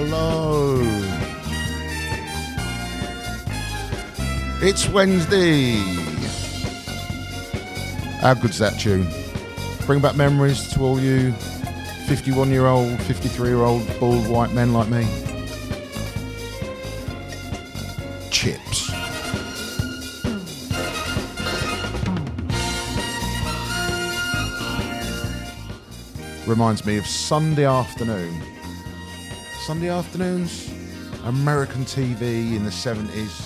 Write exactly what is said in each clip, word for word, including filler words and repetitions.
hello. It's Wednesday. How good's that tune? Bring back memories to all you fifty-one-year-old, fifty-three-year-old bald white men like me. Chips. Reminds me of Sunday afternoon. Sunday afternoons, American T V in the seventies.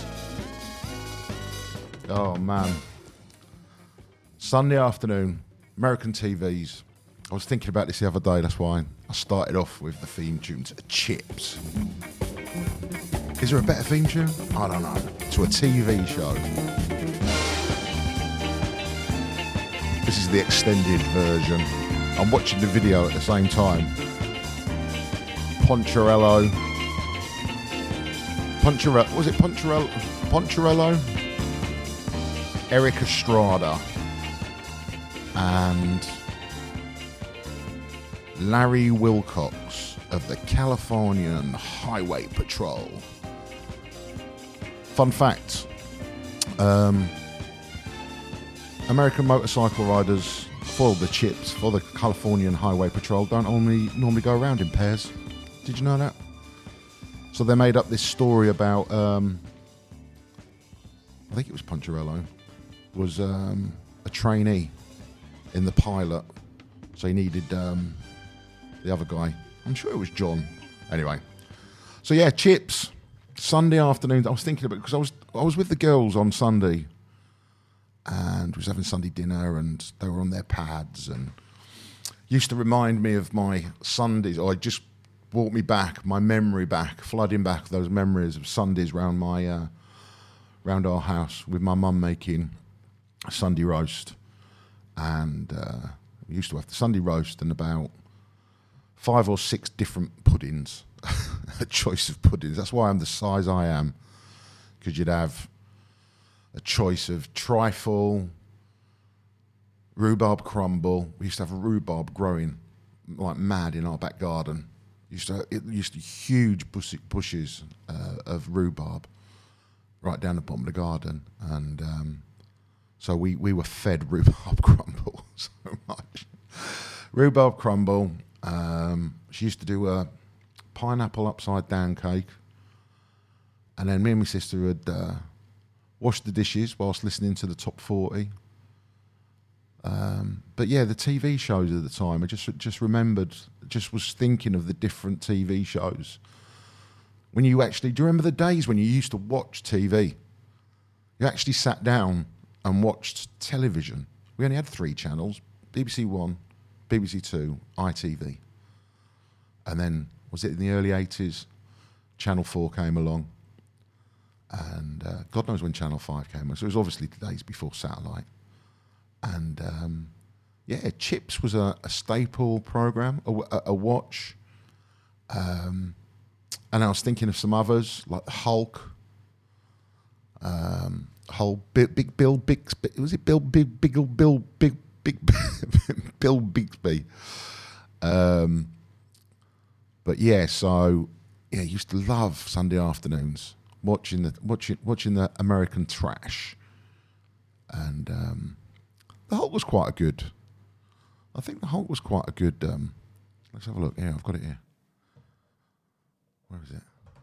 Oh man. Sunday afternoon, American T Vs. I was thinking about this the other day, that's why I started off with the theme tune to Chips. Is there a better theme tune? I don't know. To a T V show. This is the extended version. I'm watching the video at the same time. Poncherello. Poncherello. Was it Poncherello? Poncherello? Eric Estrada. And Larry Wilcox of the Californian Highway Patrol. Fun fact. Um, American motorcycle riders for the Chips, for the Californian Highway Patrol, don't normally, normally go around in pairs. Did you know that? So they made up this story about, um, I think it was Poncherello, was um, a trainee in the pilot. So he needed um, the other guy. I'm sure it was John. Anyway. So yeah, Chips. Sunday afternoon. I was thinking about it because I was, I was with the girls on Sunday and was having Sunday dinner, and they were on their pads, and used to remind me of my Sundays, or it just brought me back, my memory back, flooding back those memories of Sundays round my, uh, round our house with my mum making a Sunday roast, and uh, we used to have the Sunday roast and about five or six different puddings, a choice of puddings. That's why I'm the size I am, because you'd have a choice of trifle, rhubarb crumble. We used to have a rhubarb growing like mad in our back garden. Used to it used to be huge bush, bushes uh, of rhubarb right down the bottom of the garden, and um, so we, we were fed rhubarb crumble so much. Rhubarb crumble. Um, she used to do a pineapple upside down cake, and then me and my sister would Uh, wash the dishes whilst listening to the top forty. Um, but yeah, the T V shows at the time, I just just remembered, just was thinking of the different T V shows. When you actually, do you remember the days when you used to watch T V? You actually sat down and watched television. We only had three channels, B B C One, B B C Two, I T V. And then, was it in the early eighties, Channel four came along. And uh, God knows when Channel five came on. So it was obviously the days before satellite. And um, yeah, Chips was a, a staple program, a, a, a watch. Um, and I was thinking of some others, like Hulk. Um, Hulk, Big, Big Bill Bixby. Was it Bill Big Big Bill Big Big Bill Bixby? Um, but yeah, so yeah, I used to love Sunday afternoons. Watching the watching watching the American trash, and um, the Hulk was quite a good. I think the Hulk was quite a good. Um, let's have a look. Yeah, I've got it here. Where is it?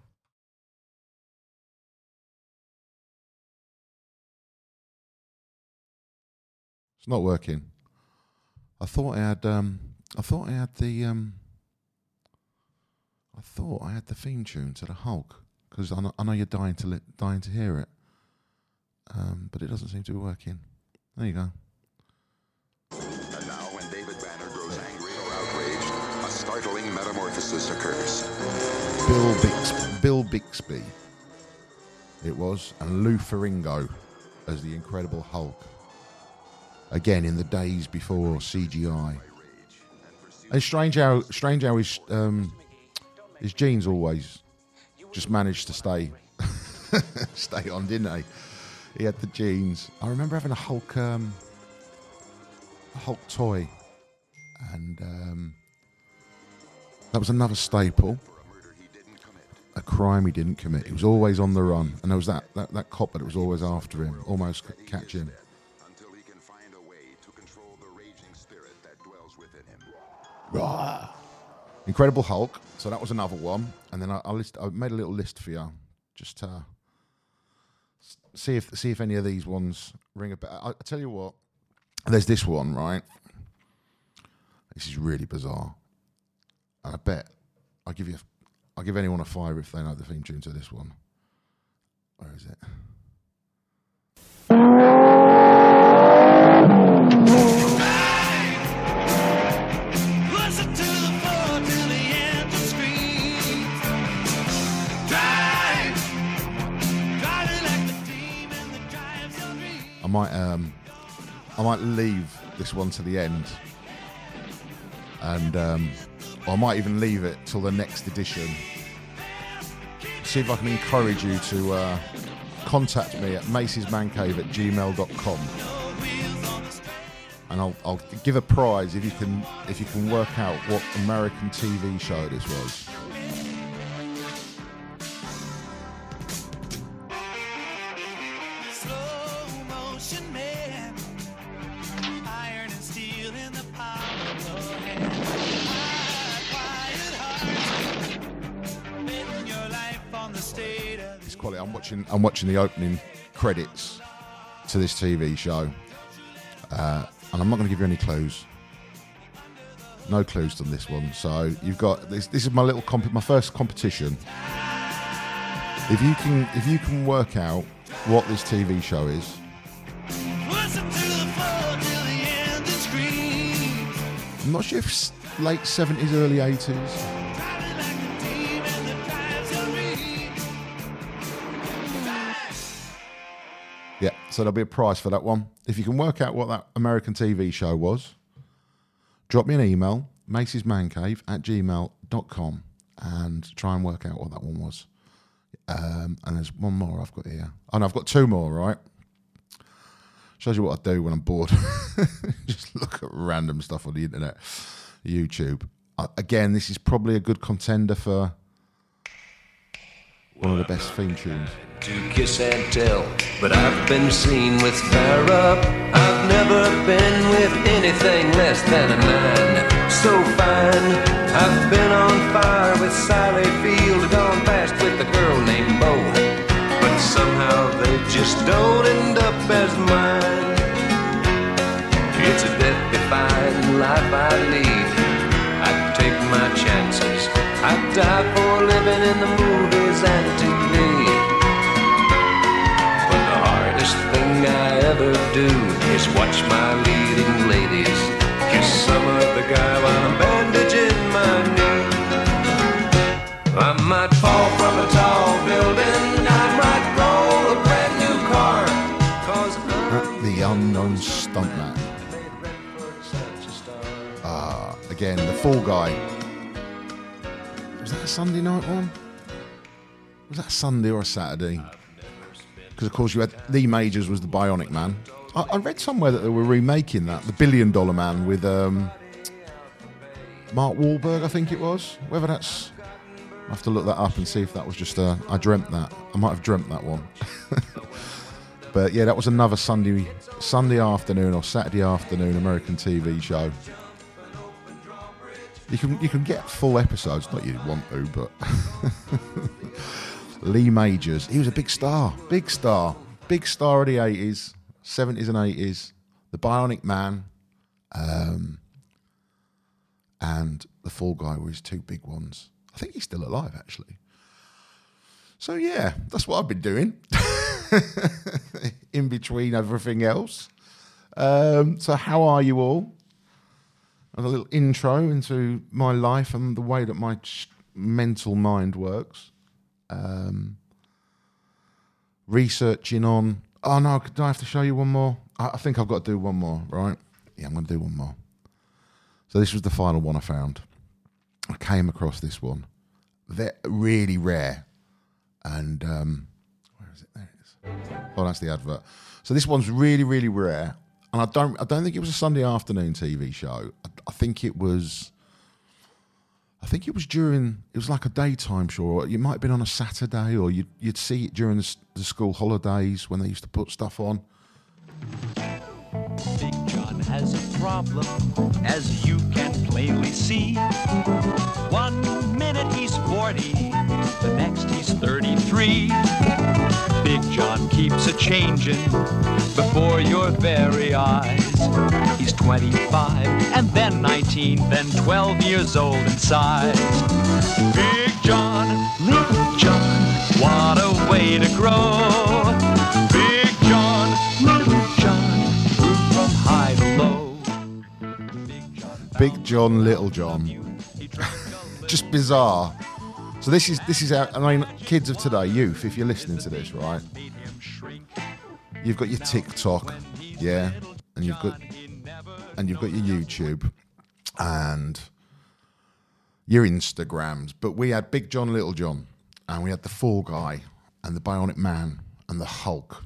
It's not working. I thought I had. Um, I thought I had the. Um, I thought I had the theme tune to the Hulk. Because I know, I know you're dying to li- dying to hear it, um, but it doesn't seem to be working. There you go. And now, when David Banner grows angry or outraged, a startling metamorphosis occurs. Bill Bixby, Bill Bixby, it was, and Lou Ferrigno as the Incredible Hulk. Again, in the days before C G I. And it's strange how strange how his um, his genes always just managed to stay stay on, didn't they? He had the genes. I remember having a Hulk um, a Hulk toy, and um, that was another staple. a crime he didn't commit. He was always on the run, and there was that, that, that cop that was always after him, almost c- catch him. Until he can find a way to control the raging spirit that dwells within him. Rah. Incredible Hulk. So that was another one, and then I, I, list, I made a little list for you, just to see if see if any of these ones ring a bell. I, I tell you what, there's this one, right? This is really bizarre, and I bet I'll give you. I'll give anyone a fiver if they know the theme tune to this one. Where is it? I might, um, I might leave this one to the end, and um, or I might even leave it till the next edition. See if I can encourage you to uh, contact me at macy's man cave at gmail dot com, and I'll, I'll give a prize if you can if you can work out what American T V show this was. I'm watching. I'm watching the opening credits to this T V show, uh, and I'm not going to give you any clues. No clues on this one. So you've got this. This is my little comp- my first competition. If you can, if you can work out what this T V show is, I'm not sure if it's late seventies, early eighties. Yeah, so there'll be a prize for that one. If you can work out what that American T V show was, drop me an email, macy's man cave at gmail dot com, and try and work out what that one was. Um, and there's one more I've got here. Oh, no, I've got two more, right? Shows you what I do when I'm bored. Just look at random stuff on the internet, YouTube. Uh, again, this is probably a good contender for one of the best theme tunes. To kiss and tell, but I've been seen with fire up. I've never been with anything less than a nine. So fine, I've been on fire with Sally Field, gone fast with a girl named Bo, but somehow they just don't end up as mine. It's a death-defying life I lead. I take my chances. I die for living in the movies and T V. Thing I ever do is watch my leading ladies kiss some other guy while I'm bandaging my knee. I might fall from a tall building, I might roll a brand new car, cause I'm the unknown stuntman. Ah, again, the Fall Guy. Was that a Sunday night one? Was that a Sunday or a Saturday? Because, of course, you had Lee Majors was the Bionic Man. I, I read somewhere that they were remaking that, the Billion Dollar Man, with um, Mark Wahlberg, I think it was. Whether that's... I have to look that up and see if that was just a... I dreamt that. I might have dreamt that one. But, yeah, that was another Sunday Sunday afternoon or Saturday afternoon American T V show. You can, you can get full episodes, not you want to, but... Lee Majors, he was a big star, big star, big star of the eighties, seventies and eighties, the Bionic Man, um, and the Fall Guy were his two big ones. I think he's still alive, actually. So, yeah, that's what I've been doing in between everything else. Um, so how are you all? And a little intro into my life and the way that my mental mind works. Um, researching on... Oh, no, do I have to show you one more? I, I think I've got to do one more, right? Yeah, I'm going to do one more. So this was the final one I found. I came across this one. They're really rare. And... Um, where is it? There it is. Oh, that's the advert. So this one's really, really rare. And I don't I don't think it was a Sunday afternoon T V show. I, I think it was... I think it was during, it was like a daytime show, or it might have been on a Saturday, or you'd, you'd see it during the, s- the school holidays when they used to put stuff on. Big John has a problem, as you can plainly see. One minute he's forty, the next he's thirty-three. Big John keeps a changing before your very eyes. He's twenty-five, and then nineteen, then twelve years old in size. Big John, Little John, what a way to grow. Big John, Little John, grew from high to low. Big John, Big John, Little John. Just bizarre. So this is this is how, I mean, kids of today, youth, if you're listening to this, right? You've got your TikTok, yeah, and you've got and you've got your YouTube and your Instagrams. But we had Big John, Little John, and we had the Fall Guy and the Bionic Man and the Hulk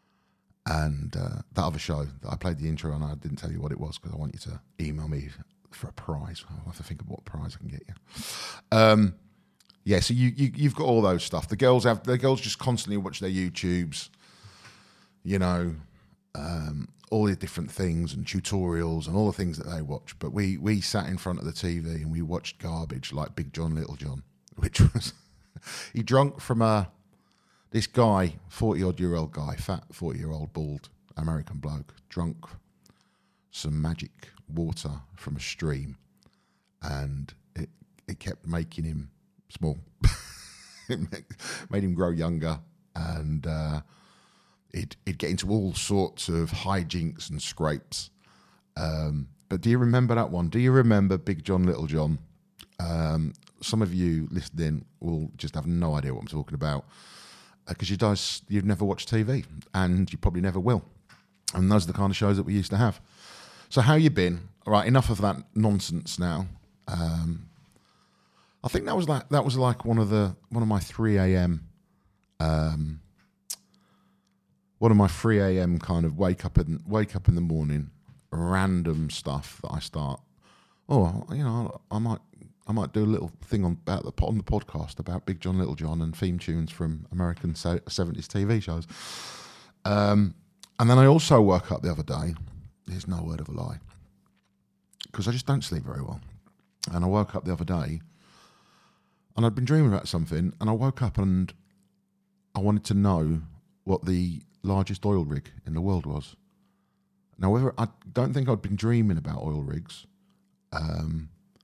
and uh, that other show that I played the intro on. I didn't tell you what it was because I want you to email me for a prize. I'll have to think of what prize I can get you. Um, yeah, so you, you you've got all those stuff. The girls have the girls just constantly watch their YouTubes, you know, um, all the different things and tutorials and all the things that they watch. But we we sat in front of the T V and we watched garbage like Big John, Little John, which was he drunk from a this guy, forty odd year old guy, fat forty year old bald American bloke, drunk some magic water from a stream, and it it kept making him small. It made him grow younger, and uh, it it'd get into all sorts of hijinks and scrapes. Um, but do you remember that one? Do you remember Big John, Little John? Um, some of you listening will just have no idea what I'm talking about because uh, you guys you've never watched T V, and you probably never will. And those are the kind of shows that we used to have. So how you been? All right, enough of that nonsense now. Um, I think that was like that was like one of the one of my three a.m. Um, one of my three a.m. kind of wake up in wake up in the morning, random stuff that I start. Oh, you know, I might I might do a little thing on about the on the podcast about Big John, Little John and theme tunes from American seventies T V shows. Um, and then I also woke up the other day. There's no word of a lie, because I just don't sleep very well. And I woke up the other day, and I'd been dreaming about something, and I woke up and I wanted to know what the largest oil rig in the world was. Now, whether I don't think I'd been dreaming about oil rigs, um,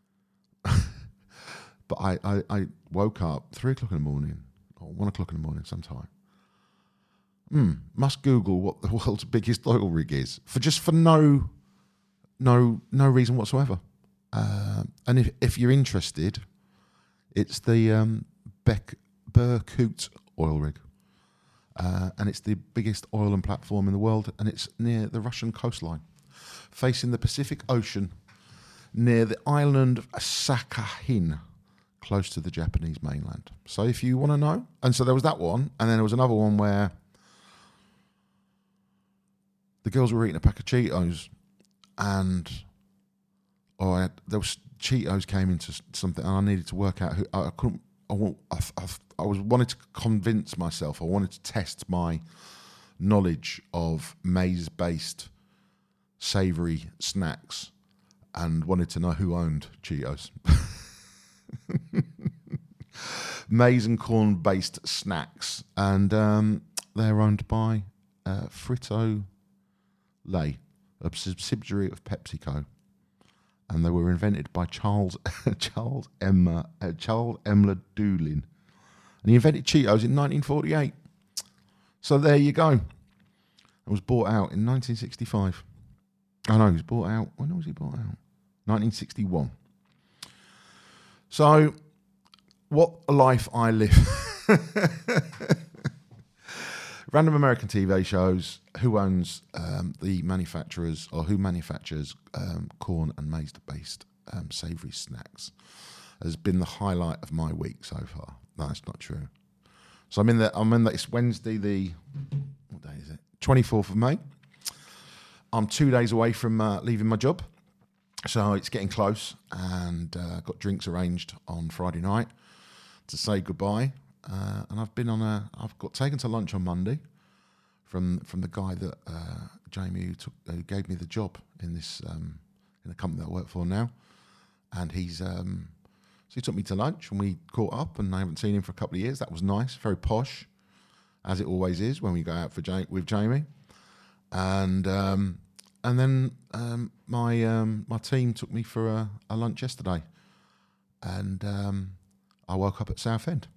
but I, I, I woke up three o'clock in the morning, or one o'clock in the morning sometime. Hmm, must Google what the world's biggest oil rig is for just for no, no, no reason whatsoever. Uh, and if if you're interested, it's the um, Beck Berkut oil rig, uh, and it's the biggest oil and platform in the world, and it's near the Russian coastline, facing the Pacific Ocean, near the island of Sakhalin, close to the Japanese mainland. So if you want to know, and so there was that one, and then there was another one where the girls were eating a pack of Cheetos, and oh, I had, there was Cheetos came into something, and I needed to work out who. I, I couldn't. I, want, I, I, I was wanted to convince myself. I wanted to test my knowledge of maize-based savoury snacks, and wanted to know who owned Cheetos. Maize and corn-based snacks, and um, they're owned by uh, Frito Lay, a subsidiary of PepsiCo, and they were invented by Charles Charles Emmer uh, Charles Emler Doolin, and he invented Cheetos in nineteen forty-eight. So there you go. It was bought out in nineteen sixty-five. Oh no, he was bought out. When was he bought out? nineteen sixty-one. So, what a life I live. Random American T V shows. Who owns um, the manufacturers, or who manufactures um, corn and maize-based um, savoury snacks, has been the highlight of my week so far. No, that's not true. So I'm in the. I'm in the. It's Wednesday, the what day is it? twenty-fourth of May. I'm two days away from uh, leaving my job, So it's getting close, and uh, got drinks arranged on Friday night to say goodbye. Uh, and I've been on a, I've got taken to lunch on Monday from from the guy that uh, Jamie who, took, who gave me the job in this um, in the company that I work for now, and he's um, so he took me to lunch and we caught up, and I haven't seen him for a couple of years. That was nice, very posh, as it always is when we go out for Ja- with Jamie, and. Um, And then um, my um, my team took me for a, a lunch yesterday, and um, I woke up at Southend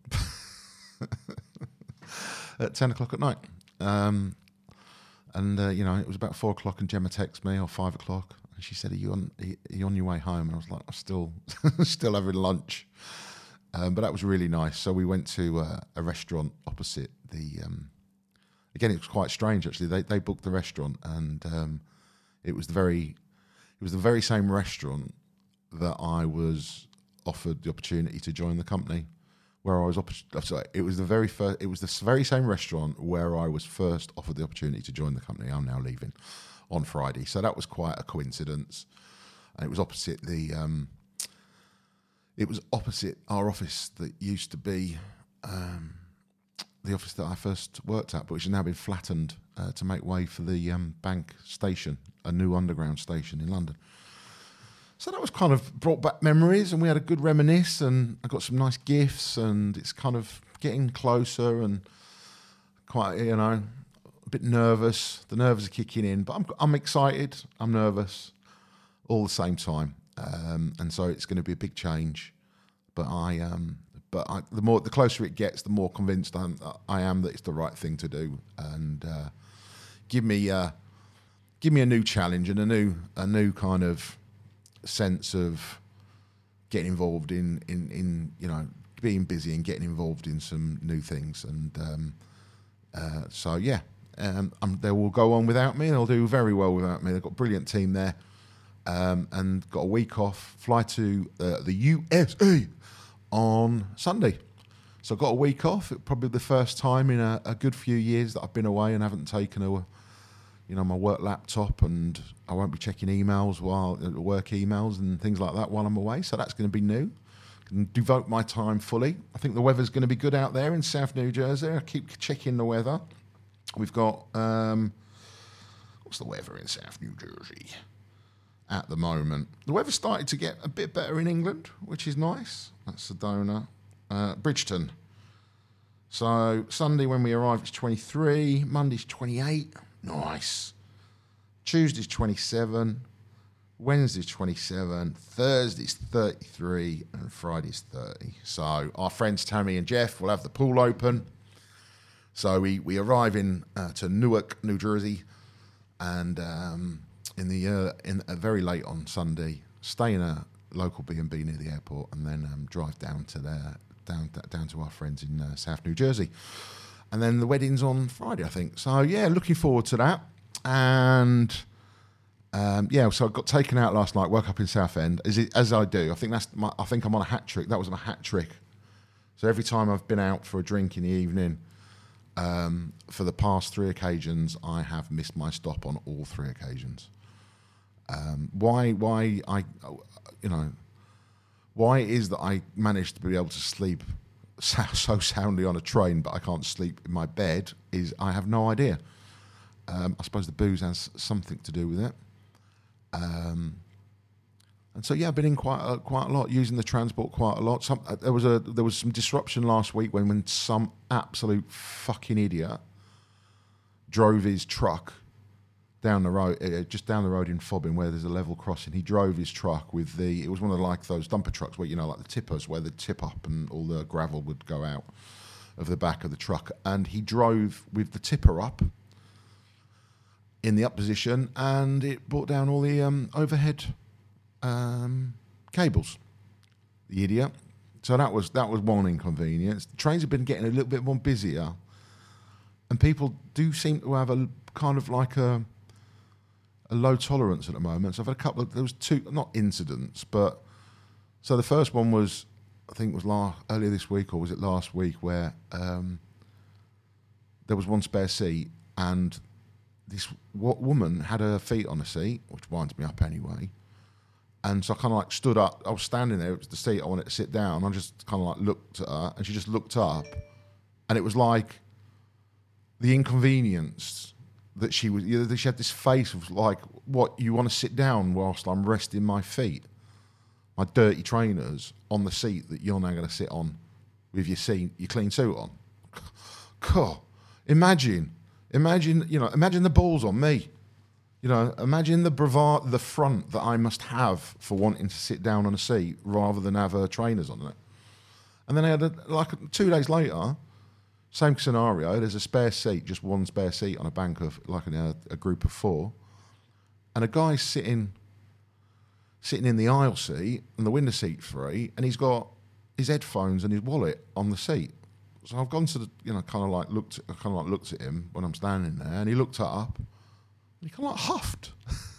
at ten o'clock at night. Um, and uh, you know, it was about four o'clock, and Gemma texted me, or five o'clock, and she said, "Are you on? Are you on your way home?" And I was like, "I'm still still having lunch," um, but that was really nice. So we went to uh, a restaurant opposite the. Um, again, it was quite strange actually. They they booked the restaurant and. Um, It was the very, it was the very same restaurant that I was offered the opportunity to join the company, where I was. Opp- sorry, it was the very first. It was the very same restaurant where I was first offered the opportunity to join the company. I'm now leaving on Friday, so that was quite a coincidence. And it was opposite the. Um, it was opposite our office that used to be um, the office that I first worked at, but which has now been flattened uh, to make way for the um, Bank station, a new underground station in London. So that was kind of brought back memories, and we had a good reminisce, and I got some nice gifts, and it's kind of getting closer, and quite, you know, a bit nervous. The nerves are kicking in, but I'm I'm excited. I'm nervous, all the same time, um, and so it's going to be a big change. But I, um, but I, the more the closer it gets, the more convinced I'm, I am that it's the right thing to do, and uh, give me. Uh, Give me a new challenge and a new a new kind of sense of getting involved in, in, in you know, being busy and getting involved in some new things. And um, uh, so, yeah, um, um, they will go on without me. They'll do very well without me. They've got a brilliant team there, um, and got a week off, fly to uh, the U S A on Sunday. So I've got a week off. It's probably the first time in a, a good few years that I've been away and haven't taken a... you know, my work laptop, and I won't be checking emails while work emails and things like that while I'm away. So that's going to be new. Can devote my time fully. I think the weather's going to be good out there in South New Jersey. I keep checking the weather. We've got um, what's the weather in South New Jersey at the moment? The weather's started to get a bit better in England, which is nice. That's Sedona, uh, Bridgeton. So Sunday when we arrive, it's twenty-three. Monday's twenty-eight. Nice. Tuesday's twenty-seven, Wednesday's twenty-seven, Thursday's thirty-three, and Friday's thirty. So our friends Tammy and Jeff will have the pool open. So we, we arrive in uh, to Newark, New Jersey, and um, in the uh, in uh, very late on Sunday, stay in a local B and B near the airport, and then um, drive down to their down down to our friends in uh, South New Jersey. And then the wedding's on Friday, I think. So, yeah, looking forward to that. And, um, yeah, so I got taken out last night, woke up in Southend, as, it, as I do. I think that's my, I think I'm on a hat trick. That was my hat trick. So every time I've been out for a drink in the evening, um, for the past three occasions, I have missed my stop on all three occasions. Um, why, why I, you know, why it is that I managed to be able to sleep so, so soundly on a train, but I can't sleep in my bed, is I have no idea. Um, I suppose the booze has something to do with it. Um, and so, yeah, I've been in quite a, quite a lot, using the transport quite a lot. Some, uh, there was a there was some disruption last week when, when some absolute fucking idiot drove his truck down the road, uh, just down the road in Fobbing, where there's a level crossing. He drove his truck with the, it was one of like those dumper trucks where, you know, like the tippers, where the tip up and all the gravel would go out of the back of the truck. And he drove with the tipper up in the up position, and it brought down all the um, overhead um, cables. The idiot. So that was that was one inconvenience. The trains have been getting a little bit more busier, and people do seem to have a kind of like a a low tolerance at the moment. So I've had a couple of, there was two, not incidents, but, so the first one was, I think it was last, earlier this week, or was it last week, where um, there was one spare seat, and this w- woman had her feet on a seat, which winds me up anyway, And so I kind of like stood up. I was standing there. It was the seat I wanted to sit down. I just kind of like looked at her, and she just looked up, and it was like the inconvenience that she was. You know, she had this face of like, "What, you want to sit down whilst I'm resting my feet, my dirty trainers, on the seat that you're now going to sit on with your seat, your clean suit on?" God, imagine, imagine, you know, imagine the balls on me. You know, imagine the bravado, the front that I must have for wanting to sit down on a seat rather than have her trainers on it. And then I had, a, like, two days later, same scenario. There's a spare seat, just one spare seat on a bank of, like, in a, a group of four. And a guy's sitting, sitting in the aisle seat and the window seat free, and he's got his headphones and his wallet on the seat. So I've gone to the, you know, kind of like looked, I kind of like looked at him when I'm standing there, and he looked up. He kind of like huffed,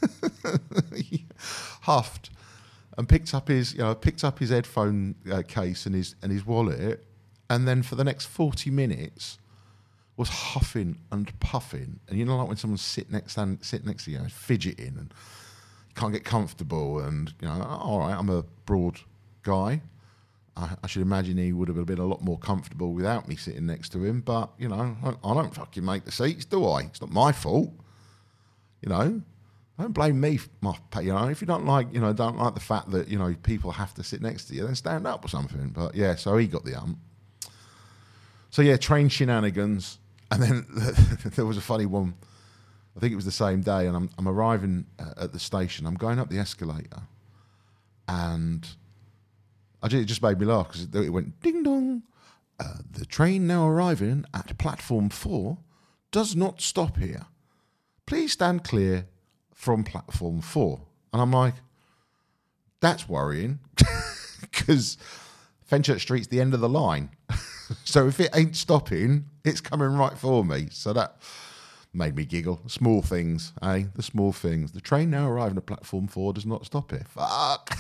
he huffed, and picked up his, you know, picked up his headphone uh, case and his and his wallet, and then for the next forty minutes was huffing and puffing. And you know, like when someone's sit next stand, sit next to you, and fidgeting, and can't get comfortable, and you know, all right, I'm a broad guy. I, I should imagine he would have been a lot more comfortable without me sitting next to him. But you know, I, I don't fucking make the seats, do I? It's not my fault. You know, don't blame me. For my, you know, if you don't like, you know, don't like the fact that, you know, people have to sit next to you, then stand up or something. But yeah, so he got the ump. So yeah, train shenanigans, and then there was a funny one. I think it was the same day, and I'm I'm arriving at the station. I'm going up the escalator, and I just, it just made me laugh because it, it went ding dong. Uh, the train now arriving at platform four does not stop here. Please stand clear from platform four. And I'm like, that's worrying because Fenchurch Street's the end of the line. So if it ain't stopping, it's coming right for me. So that made me giggle. Small things, eh? The small things. The train now arriving at platform four does not stop here. Fuck.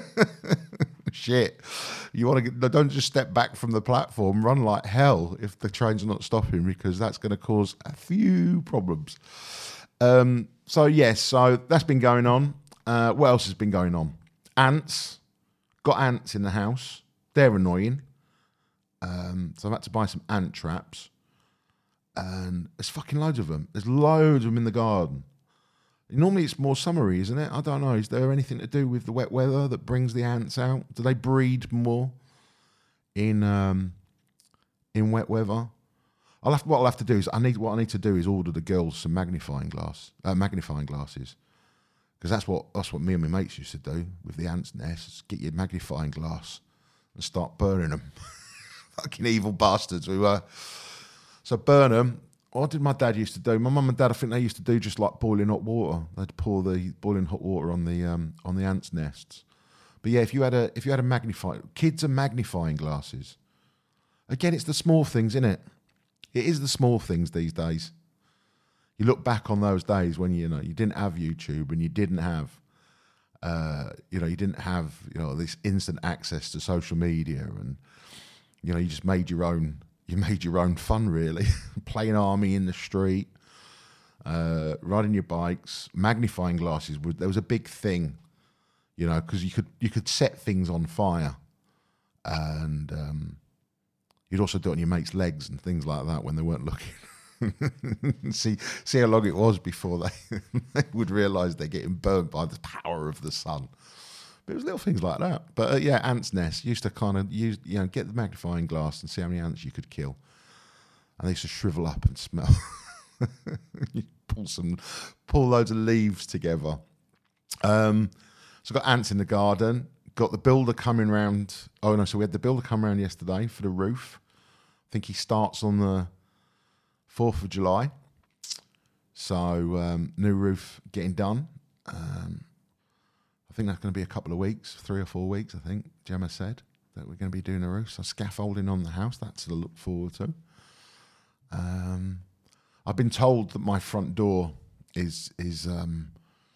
Shit. You want to get, don't just step back from the platform, run like hell if the train's not stopping, because that's going to cause a few problems. Um, so yes, so that's been going on. Uh, what else has been going on? Ants. Got ants in the house. They're annoying. Um, so I've had to buy some ant traps. And there's fucking loads of them. There's loads of them in the garden. Normally it's more summery, isn't it? I don't know. Is there anything to do with the wet weather that brings the ants out? Do they breed more in um, in wet weather? I'll have, what I'll have to do is I need what I need to do is order the girls some magnifying glass, uh, magnifying glasses, because that's what that's what me and my mates used to do with the ants' nests. Get your magnifying glass and start burning them. Fucking evil bastards we were. So burn them. What did my dad used to do? My mum and dad, I think they used to do just like boiling hot water. They'd pour the boiling hot water on the um, on the ants' nests. But yeah, if you had a if you had a magnifying, kids are magnifying glasses. Again, it's the small things, isn't it? It is the small things these days. You look back on those days when you know you didn't have YouTube and you didn't have, uh, you know, you didn't have you know this instant access to social media, and you know you just made your own. You made your own fun, really. Playing army in the street, uh, riding your bikes, magnifying glasses. There was a big thing, you know, because you could you could set things on fire, and um, you'd also do it on your mate's legs and things like that when they weren't looking. see see how long it was before they, they would realise they're getting burnt by the power of the sun. But it was little things like that. But uh, yeah, ants' nests used to kind of use you know get the magnifying glass and see how many ants you could kill, and they used to shrivel up and smell. You pull some, pull loads of leaves together. Um, so got ants in the garden. Got the builder coming round. Oh no, so we had the builder come round yesterday for the roof. I think he starts on the fourth of July. So um, new roof getting done. Um, I think that's going to be a couple of weeks, three or four weeks, I think. Gemma said that we're going to be doing a roof. So scaffolding on the house, that's to look forward to. Um, I've been told that my front door is, is um,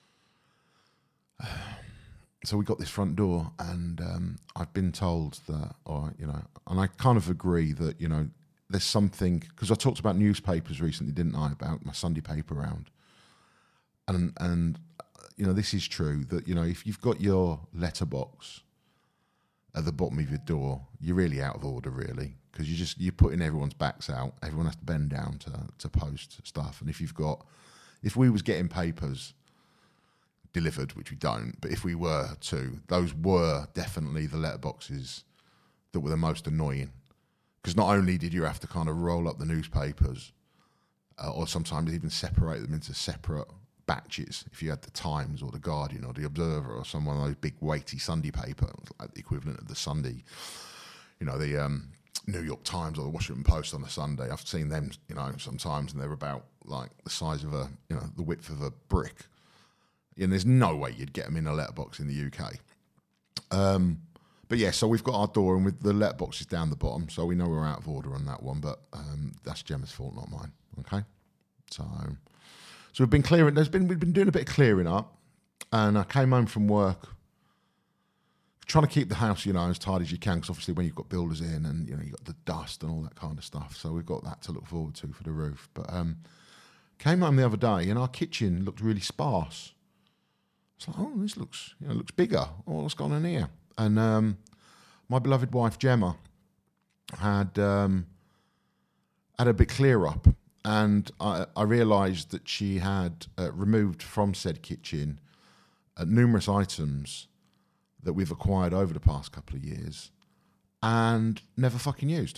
so we got this front door, and um, I've been told that, or, you know, and I kind of agree that, you know, there's something, because I talked about newspapers recently, didn't I, about my Sunday paper round. And, and, you you know, this is true, that, you know, if you've got your letterbox at the bottom of your door, you're really out of order, really, because you just, you're putting everyone's backs out. Everyone has to bend down to, to post stuff. And if you've got, if we was getting papers delivered, which we don't, but if we were to, those were definitely the letterboxes that were the most annoying. Because not only did you have to kind of roll up the newspapers, uh, or sometimes even separate them into separate batches, if you had the Times or the Guardian or the Observer or some one of those big weighty Sunday paper, like the equivalent of the Sunday, you know, the um, New York Times or the Washington Post on a Sunday. I've seen them, you know, sometimes, and they're about like the size of a, you know, the width of a brick. And there's no way you'd get them in a letterbox in the U K. Um, but yeah, so we've got our door, and with the letterboxes down the bottom, so we know we're out of order on that one. But um, that's Gemma's fault, not mine. Okay, so so we've been clearing. There's been we've been doing a bit of clearing up, and I came home from work, trying to keep the house, you know, as tidy as you can, because obviously when you've got builders in, and you know you've got the dust and all that kind of stuff. So we've got that to look forward to for the roof. But um, came home the other day, and our kitchen looked really sparse. It's like, oh, this looks, you know, looks bigger. Oh, what's gone on here? And um, my beloved wife Gemma had um, had a bit clear up, and I, I realised that she had uh, removed from said kitchen uh, numerous items that we've acquired over the past couple of years and never fucking used.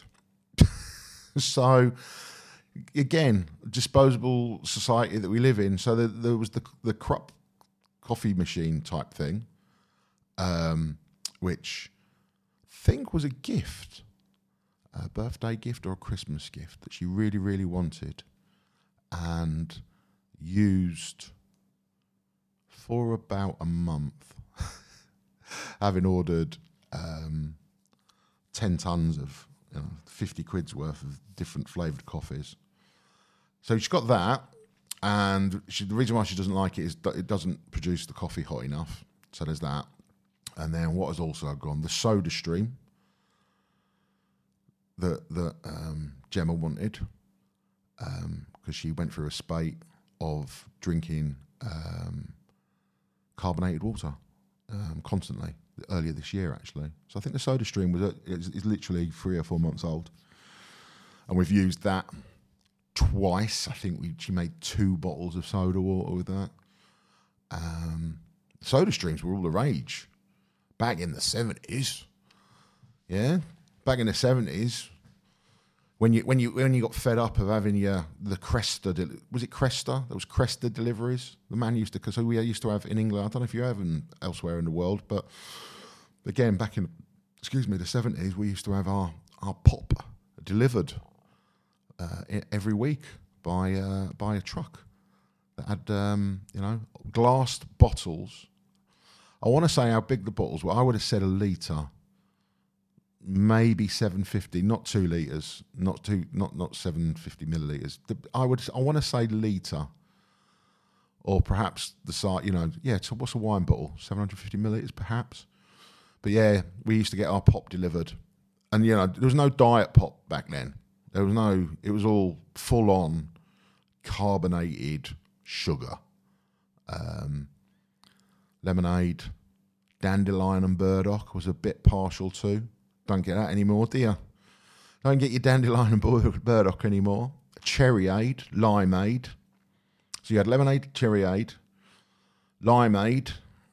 So, again, disposable society that we live in. So there, there was the the Krupp coffee machine type thing, um, which I think was a gift, a birthday gift or a Christmas gift that she really, really wanted and used for about a month, having ordered um, ten tons of, you know, fifty quid's worth of different flavoured coffees. So she's got that. And she, the reason why she doesn't like it is that it doesn't produce the coffee hot enough. So there's that. And then what has also gone, the Soda Stream that, that um, Gemma wanted, because um, she went through a spate of drinking um, carbonated water um, constantly, earlier this year, actually. So I think the Soda Stream was a, is, is literally three or four months old. And we've used that twice. I think we she made two bottles of soda water with that. Um, soda streams were all the rage back in the seventies. Yeah, back in the seventies, when you when you when you got fed up of having your the Cresta, del- was it Cresta? There was Cresta deliveries. The man used to, because we used to have in England. I don't know if you have in elsewhere in the world, but again, back in excuse me the seventies, we used to have our our pop delivered Uh, every week by uh, by a truck that had um, you know glassed bottles. I want to say how big the bottles were. I would have said a litre, maybe seven fifty, not two litres, not two, not not seven fifty millilitres. The, I would I want to say litre, or perhaps the size. You know, yeah. So what's a wine bottle? seven hundred fifty millilitres, perhaps. But yeah, we used to get our pop delivered, and you know there was no diet pop back then. There was no, it was all full on carbonated sugar. Um, lemonade, dandelion and burdock was a bit partial too. Don't get that anymore, do you? Don't get your dandelion and burdock anymore. Cherryade, limeade. So you had lemonade, cherryade, limeade,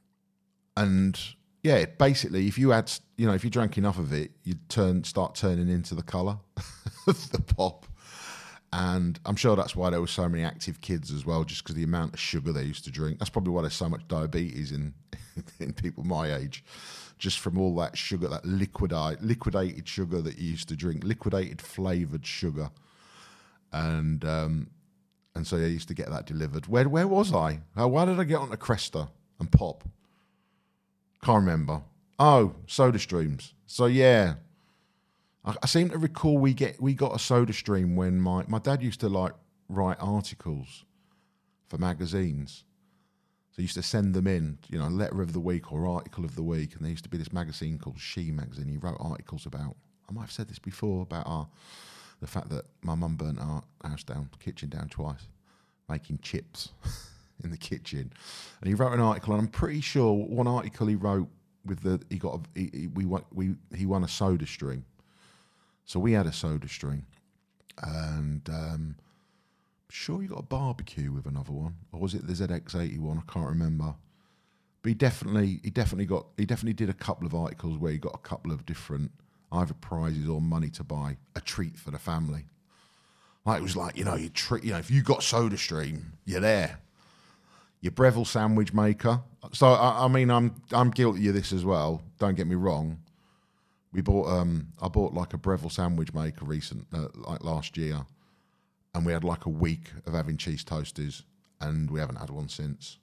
and yeah, basically, if you had, you know, if you drank enough of it, you'd turn, start turning into the colour of the pop. And I'm sure that's why there were so many active kids as well, just because the amount of sugar they used to drink. That's probably why there's so much diabetes in in people my age, just from all that sugar, that liquidate, liquidated sugar that you used to drink, liquidated flavoured sugar. And um, and so I used to get that delivered. Where where was I? Oh, why did I get onto Cresta and pop? Can't remember. Oh, Soda Streams. So yeah, I, I seem to recall we get we got a Soda Stream when my my dad used to like write articles for magazines. So he used to send them in, you know, letter of the week or article of the week, and there used to be this magazine called She Magazine. He wrote articles about. I might have said this before about our the fact that my mum burnt our house down, kitchen down twice, making chips. in the kitchen, and he wrote an article. And I'm pretty sure one article he wrote with the he got a, he, he, we won we he won a Soda Stream, so we had a Soda Stream, and um, I'm sure he got a barbecue with another one, or was it the Z X eighty-one? I can't remember. But he definitely he definitely got he definitely did a couple of articles where he got a couple of different either prizes or money to buy a treat for the family. Like it was like, you know, you treat, you know, if you got Soda Stream, you're there. Your Breville sandwich maker. So I, I mean, I'm I'm guilty of this as well. Don't get me wrong. We bought um I bought like a Breville sandwich maker recent uh, like last year, and we had like a week of having cheese toasties, and we haven't had one since.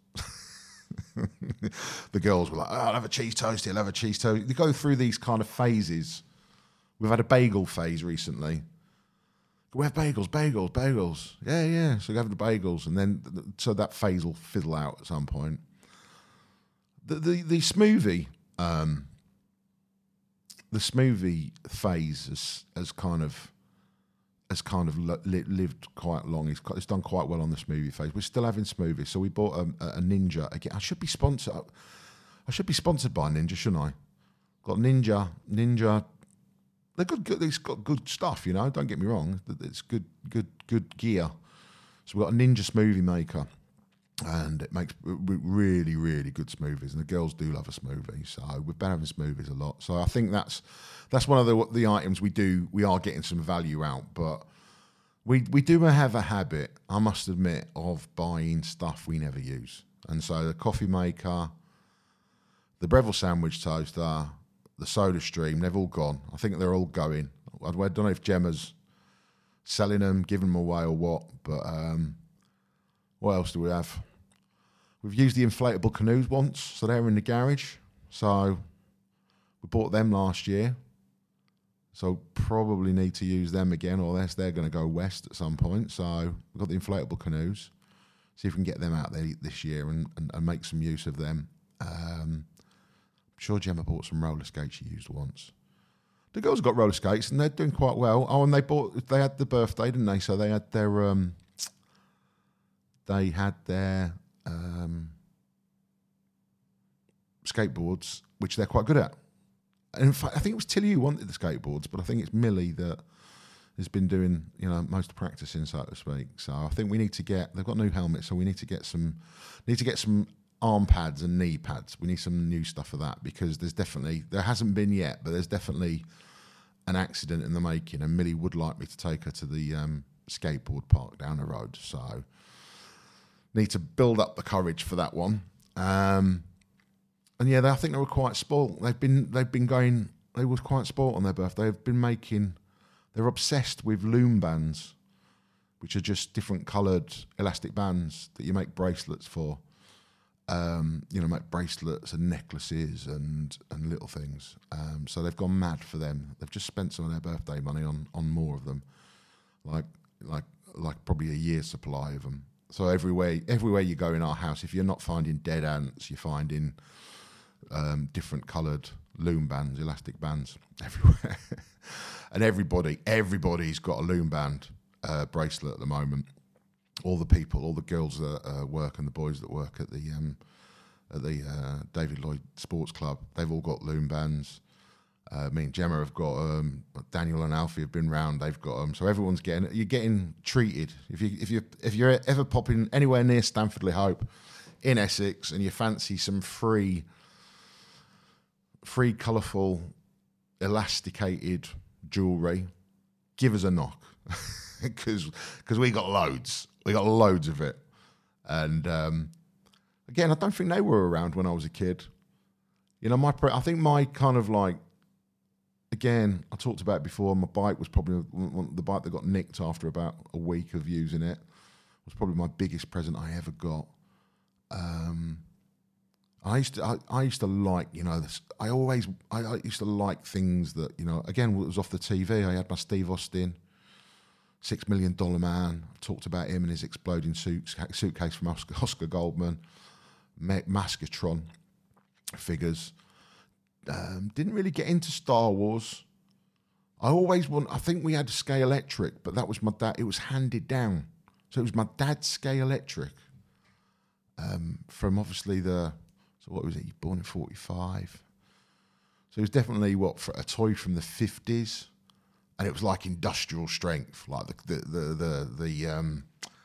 The girls were like, oh, I'll have a cheese toastie, I'll have a cheese toastie. They go through these kind of phases. We've had a bagel phase recently. We have bagels, bagels, bagels. Yeah, yeah. So we have the bagels, and then so that phase will fizzle out at some point. The the, the smoothie, um, the smoothie phase has, has kind of has kind of li- lived quite long. It's, it's done quite well on the smoothie phase. We're still having smoothies, so we bought a, a Ninja. Again, I should be sponsored. I should be sponsored by Ninja, shouldn't I? Got Ninja, Ninja. They're good, good. It's got good stuff, you know. Don't get me wrong. It's good, good, good gear. So we've got a Ninja smoothie maker, and it makes really, really good smoothies. And the girls do love a smoothie, so we've been having smoothies a lot. So I think that's that's one of the the items we do. We are getting some value out, but we we do have a habit, I must admit, of buying stuff we never use. And so the coffee maker, the Breville sandwich toaster, the Soda Stream, they've all gone. I think they're all going. I don't know if Gemma's selling them, giving them away or what, but um, what else do we have? We've used the inflatable canoes once, so they're in the garage. So we bought them last year. So probably need to use them again, or else they're going to go west at some point. So we've got the inflatable canoes. See if we can get them out there this year and, and, and make some use of them. Um, I'm sure Gemma bought some roller skates she used once. The girls got roller skates and they're doing quite well. Oh, and they bought, they had the birthday, didn't they? So they had their, um, they had their um, skateboards, which they're quite good at. And in fact, I think it was Tilly who wanted the skateboards, but I think it's Millie that has been doing, you know, most practicing, so to speak. So I think we need to get, they've got new helmets, so we need to get some, need to get some arm pads and knee pads. We need some new stuff for that, because there's definitely, there hasn't been yet, but there's definitely an accident in the making, and Millie would like me to take her to the um, skateboard park down the road. So need to build up the courage for that one. Um, and yeah, they, I think they were quite spoilt. They've been, they've been going, they were quite spoilt on their birthday. They've been making, they're obsessed with loom bands, which are just different coloured elastic bands that you make bracelets for. Um, you know, make bracelets and necklaces and, and little things. Um, so they've gone mad for them. They've just spent some of their birthday money on, on more of them, like like like probably a year's supply of them. So everywhere everywhere you go in our house, if you're not finding dead ants, you're finding um, different coloured loom bands, elastic bands everywhere. And everybody, everybody's got a loom band uh, bracelet at the moment. All the people, all the girls that uh, work and the boys that work at the um, at the uh, David Lloyd Sports Club, they've all got loom bands. Uh, me and Gemma have got um, Daniel and Alfie have been round. They've got them, so everyone's getting. You're getting treated. If you if you if you're ever popping anywhere near Stamford Hope in Essex and you fancy some free, free colourful, elasticated jewellery, give us a knock, because because we got loads. We got loads of it. And um, again, I don't think they were around when I was a kid. You know, my pre- I think my kind of like, again, I talked about it before, my bike was probably one, the bike that got nicked after about a week of using it. Was probably my biggest present I ever got. Um, I used to, I, I used to like, you know, this, I always, I, I used to like things that, you know, again, it was off the T V. I had my Steve Austin Six Million Dollar Man. I talked about him and his exploding suit, suitcase from Oscar, Oscar Goldman. Maskatron figures. Um, didn't really get into Star Wars. I always want. I think we had a Scalextric, but that was my dad. It was handed down, so it was my dad's Scalextric. um, from obviously the, so what was he, born in forty-five. So it was definitely, what, for a toy from the fifties, and it was like industrial strength, like the, the, the, the, the, um,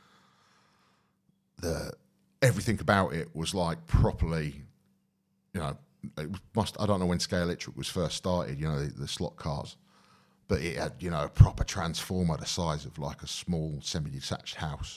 the everything about it was like properly, you know, it must, I don't know when Scalextric was first started, you know, the, the slot cars, but it had, you know, a proper transformer the size of like a small semi-detached house.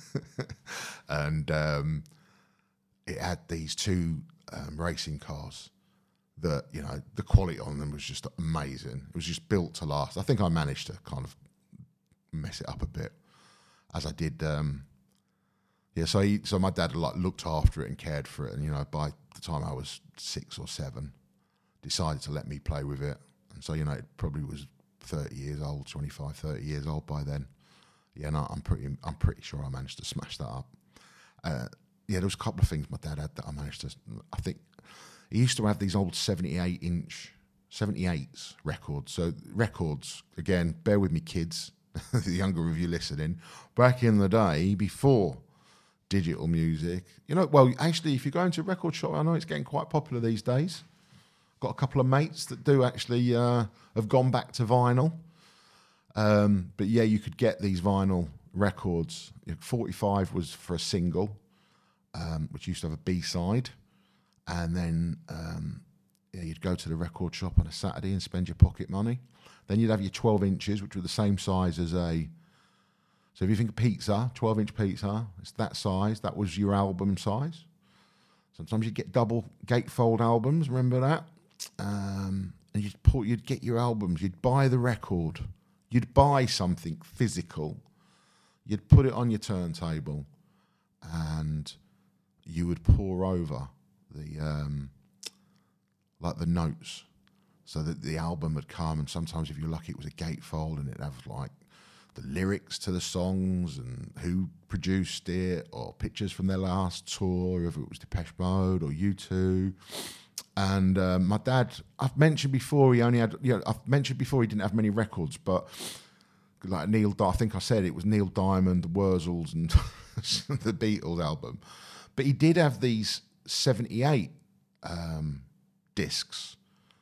And um, it had these two um, racing cars that, you know, the quality on them was just amazing. It was just built to last. I think I managed to kind of mess it up a bit, as I did. Um, yeah, so he, so my dad like looked after it and cared for it, and you know, by the time I was six or seven, decided to let me play with it. And so, you know, it probably was thirty years old, twenty-five, thirty years old by then. Yeah, no, I'm pretty, I'm pretty sure I managed to smash that up. Uh, yeah, there was a couple of things my dad had that I managed to. I think he used to have these old seventy-eight inch, seventy-eights records. So records, again, bear with me, kids, the younger of you listening. Back in the day, before digital music, you know, well, actually, if you go into a record shop, I know it's getting quite popular these days. Got a couple of mates that do actually uh, have gone back to vinyl. Um, but yeah, you could get these vinyl records. forty-five was for a single, um, which used to have a B-side. And then um, yeah, you'd go to the record shop on a Saturday and spend your pocket money. Then you'd have your twelve inches, which were the same size as a... So if you think of pizza, twelve inch pizza, it's that size. That was your album size. Sometimes you'd get double gatefold albums, remember that? Um, and you'd, put, you'd get your albums, you'd buy the record, you'd buy something physical, you'd put it on your turntable, and you would pour over the um, like the notes, so that the album would come. And sometimes, if you're lucky, it was a gatefold, and it'd have like the lyrics to the songs and who produced it, or pictures from their last tour, if it was Depeche Mode or U two. And um, my dad, I've mentioned before, he only had, you know, I've mentioned before he didn't have many records, but like Neil, I think I said it was Neil Diamond, the Wurzels, and the Beatles album. But he did have these seventy-eight um, discs.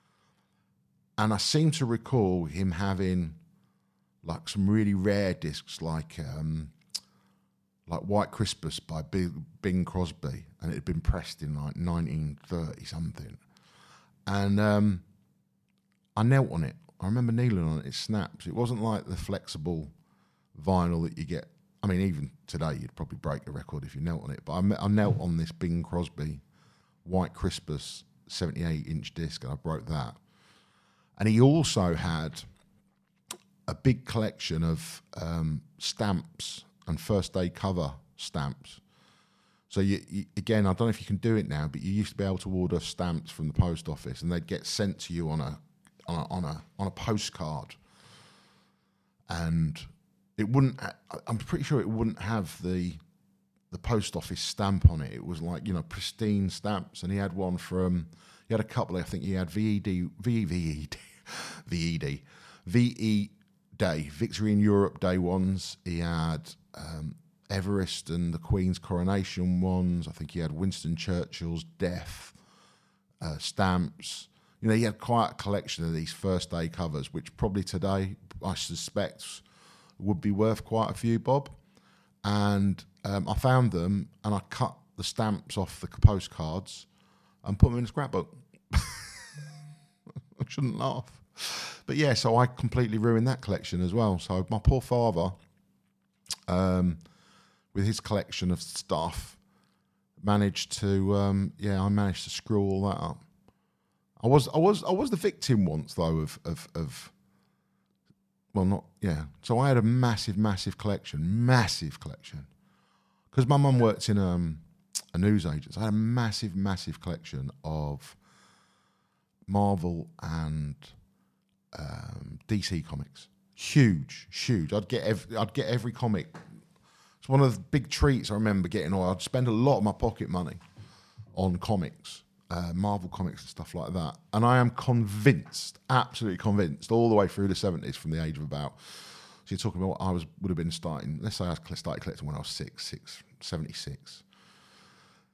And I seem to recall him having like some really rare discs, like um, like White Christmas by Bing Crosby, and it had been pressed in like nineteen thirty something. And um, I knelt on it. I remember kneeling on it. It snaps. It wasn't like the flexible vinyl that you get. I mean, even today, you'd probably break a record if you knelt on it. But I, I knelt on this Bing Crosby White Christmas seventy-eight inch disc, and I broke that. And he also had a big collection of um, stamps and first day cover stamps. So you, you, again, I don't know if you can do it now, but you used to be able to order stamps from the post office, and they'd get sent to you on a on a on a, on a postcard. And it wouldn't. I'm pretty sure it wouldn't have the the post office stamp on it. It was like, you know, pristine stamps. And he had one from. He had a couple. I think he had V E D, V V E D, V E D, V E Day, Victory in Europe Day ones. He had um, Everest and the Queen's coronation ones. I think he had Winston Churchill's death uh, stamps. You know, he had quite a collection of these first day covers, which probably today, I suspect, would be worth quite a few bob. And um, I found them, and I cut the stamps off the postcards and put them in a scrapbook. I shouldn't laugh. But yeah, so I completely ruined that collection as well. So my poor father, um, with his collection of stuff, managed to, um, yeah, I managed to screw all that up. I was, I was, I was the victim once though of, of, of, well, not, yeah. So I had a massive, massive collection, massive collection, because my mum worked in um, a news agent. So I had a massive, massive collection of Marvel and um, D C comics. Huge, huge. I'd get every, I'd get every comic. It's one of the big treats I remember getting. Or I'd spend a lot of my pocket money on comics, uh, Marvel comics and stuff like that. And I am convinced, absolutely convinced, all the way through the seventies, from the age of about. So you're talking about what I was would have been starting. Let's say I started collecting when I was six, six, seventy-six.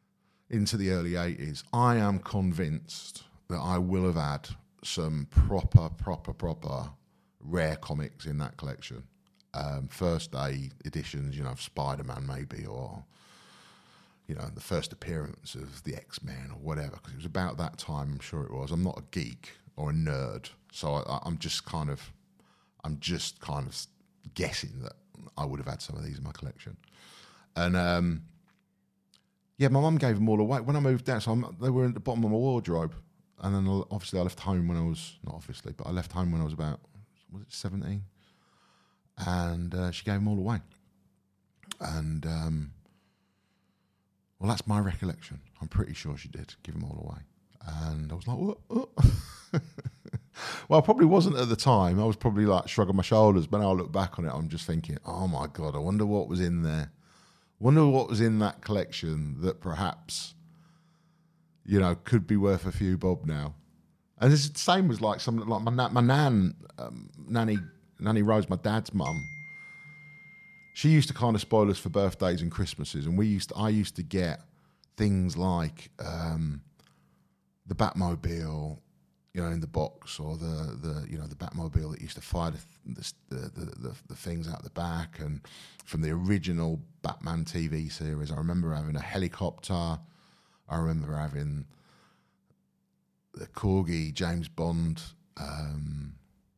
into the early eighties, I am convinced that I will have had some proper, proper, proper rare comics in that collection. Um, first day editions, you know, of Spider-Man maybe, or, you know, the first appearance of the X-Men or whatever, because it was about that time, I'm sure it was. I'm not a geek or a nerd, so I, I'm just kind of, I'm just kind of guessing that I would have had some of these in my collection. And, um, yeah, my mum gave them all away. When I moved out, so I'm, they were at the bottom of my wardrobe. And then obviously I left home when I was, not obviously, but I left home when I was about, was it seventeen? And uh, she gave them all away. And, um, well, that's my recollection. I'm pretty sure she did give them all away. And I was like, what? what? Well, I probably wasn't at the time. I was probably like shrugging my shoulders. But now I look back on it, I'm just thinking, oh my God, I wonder what was in there. Wonder what was in that collection that perhaps, you know, could be worth a few bob now. And it's the same as like something like my, na- my nan, um, Nanny, Nanny Rose, my dad's mum. She used to kind of spoil us for birthdays and Christmases. And we used to, I used to get things like um, the Batmobile, you know, in the box, or the, the you know, the Batmobile that used to fire the, the, the, the, the things out the back. And from the original Batman T V series, I remember having a helicopter. I remember having the Corgi James Bond. Um,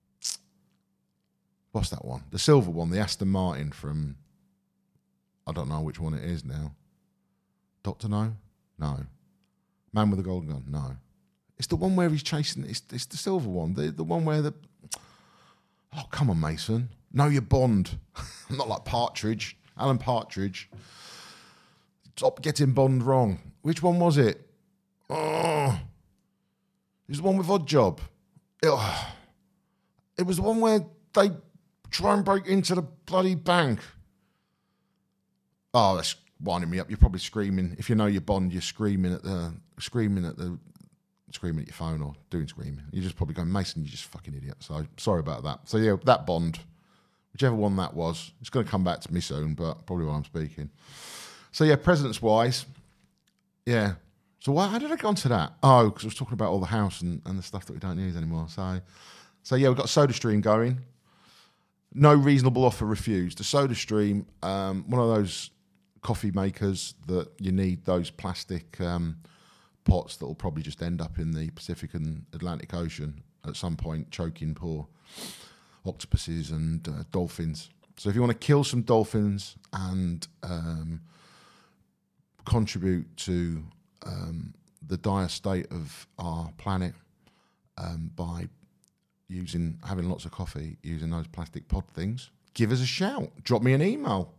what's that one? The silver one, the Aston Martin from, I don't know which one it is now. Doctor No? No. Man with the Golden Gun? No. It's the one where he's chasing, it's, it's the silver one. The, the one where the, oh, come on, Mason. Know your Bond. I'm not like Partridge, Alan Partridge. Stop getting Bond wrong. Which one was it? Oh, it was the one with Oddjob. It, oh, it was the one where they try and break into the bloody bank. Oh, that's winding me up. You're probably screaming. If you know your Bond, you're screaming at the screaming at the screaming at your phone or doing screaming. You're just probably going, Mason, you just fucking idiot. So sorry about that. So yeah, that Bond, whichever one that was, it's going to come back to me soon, but probably while I'm speaking. So yeah, presents wise, yeah. So why, how did I get onto that? Oh, because I was talking about all the house and, and the stuff that we don't use anymore. So, so yeah, we've got SodaStream going. No reasonable offer refused. The SodaStream, um, one of those coffee makers that you need those plastic um, pots that will probably just end up in the Pacific and Atlantic Ocean at some point, choking poor octopuses and uh, dolphins. So if you want to kill some dolphins and um, contribute to um, the dire state of our planet um, by using having lots of coffee, using those plastic pod things, give us a shout. Drop me an email.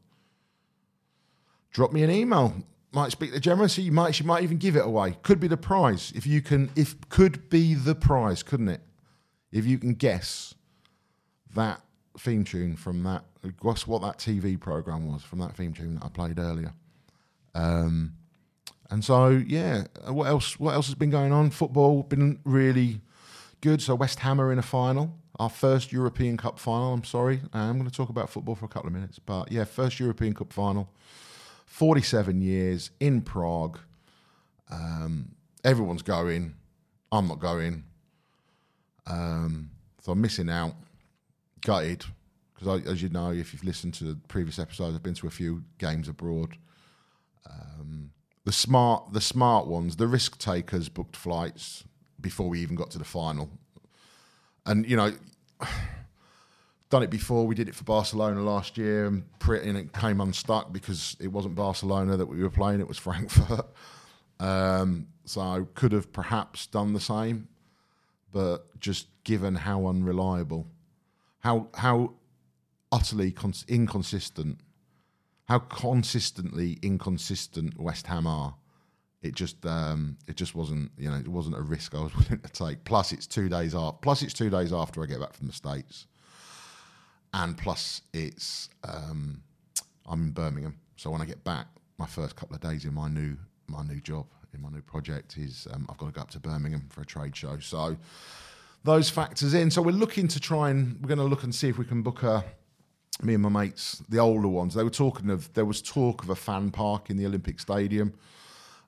Drop me an email. Might speak to Gemma, so you might she might even give it away. Could be the prize. If you can if could be the prize, couldn't it? If you can guess that theme tune from that, guess what that T V program was from that theme tune that I played earlier. Um, and so yeah, what else? What else has been going on? Football been really good. So West Ham are in a final, our first European Cup final. I'm sorry, I'm going to talk about football for a couple of minutes, but yeah, first European Cup final, forty-seven years in Prague. Um, everyone's going. I'm not going. Um, so I'm missing out. Gutted, because as you know, if you've listened to the previous episodes, I've been to a few games abroad. Um, the smart, the smart ones, the risk takers booked flights before we even got to the final, and you know, done it before. We did it for Barcelona last year, and, pretty, and it came unstuck because it wasn't Barcelona that we were playing; it was Frankfurt. Um, so could have perhaps done the same, but just given how unreliable. How how utterly cons- inconsistent, how consistently inconsistent West Ham are. It just um, it just wasn't you know it wasn't a risk I was willing to take. Plus it's two days after. Plus it's two days after I get back from the States, and plus it's um, I'm in Birmingham. So when I get back, my first couple of days in my new my new job in my new project is um, I've got to go up to Birmingham for a trade show. So. Those factors in. So we're looking to try and we're going to look and see if we can book a, me and my mates, the older ones. They were talking of, there was talk of a fan park in the Olympic Stadium.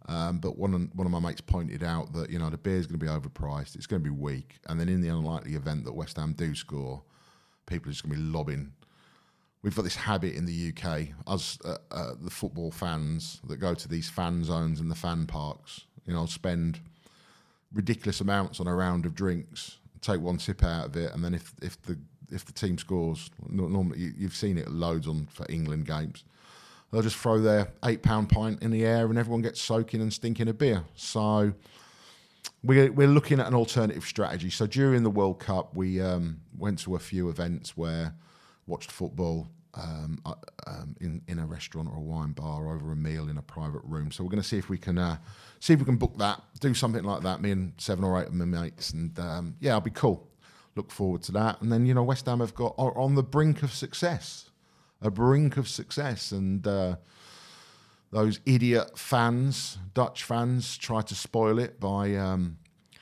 Um, but one of, one of my mates pointed out that, you know, the beer's going to be overpriced. It's going to be weak. And then in the unlikely event that West Ham do score, people are just going to be lobbing. We've got this habit in the U K, us, uh, uh, the football fans that go to these fan zones and the fan parks, you know, spend ridiculous amounts on a round of drinks, take one sip out of it, and then if if the if the team scores, normally you, you've seen it loads on for England games, they'll just throw their eight pound pint in the air and everyone gets soaking and stinking of beer. So we're we're looking at an alternative strategy. So during the World Cup, we um, went to a few events where watched football um, uh, um, in in a restaurant or a wine bar over a meal in a private room. So we're going to see if we can uh, see if we can book that, do something like that. Me and seven or eight of my mates, and um, yeah, it'll be cool. Look forward to that. And then, you know, West Ham have got are on the brink of success, a brink of success, and uh, those idiot fans, Dutch fans, try to spoil it by. Um,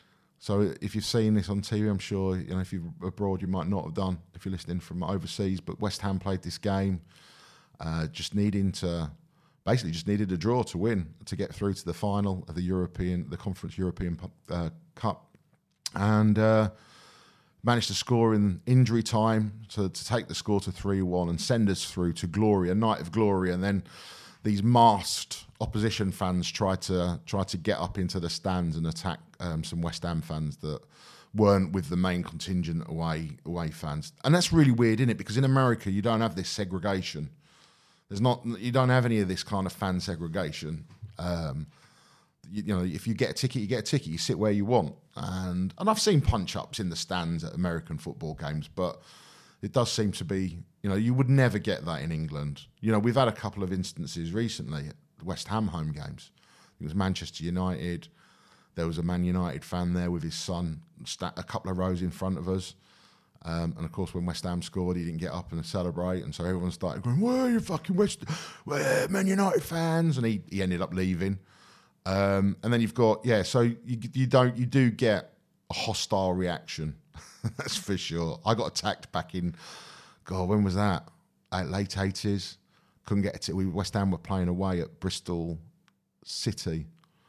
So if you've seen this on T V, I'm sure, you know, if you're abroad, you might not have done if you're listening from overseas. But West Ham played this game, uh, just needing to, basically just needed a draw to win, to get through to the final of the European, the Conference European uh, Cup. And uh, managed to score in injury time to, to take the score to three one and send us through to glory, a night of glory. And then these masked opposition fans try to try to get up into the stands and attack um, some West Ham fans that weren't with the main contingent away away fans. And that's really weird, isn't it? Because in America, you don't have this segregation. There's not, you don't have any of this kind of fan segregation. Um, you, you know, if you get a ticket, you get a ticket. You sit where you want. And and I've seen punch-ups in the stands at American football games, but it does seem to be, you know, you would never get that in England. You know, we've had a couple of instances recently at West Ham home games. It was Manchester United. There was a Man United fan there with his son, a couple of rows in front of us. Um, and of course, when West Ham scored, he didn't get up and celebrate. And so everyone started going, "Where are you fucking West where Man United fans?" And he, he ended up leaving. Um, and then you've got, yeah, so you, you don't, you do get a hostile reaction. That's for sure. I got attacked back in, God, when was that? Uh, late eighties. Couldn't get it. We West Ham were playing away at Bristol City,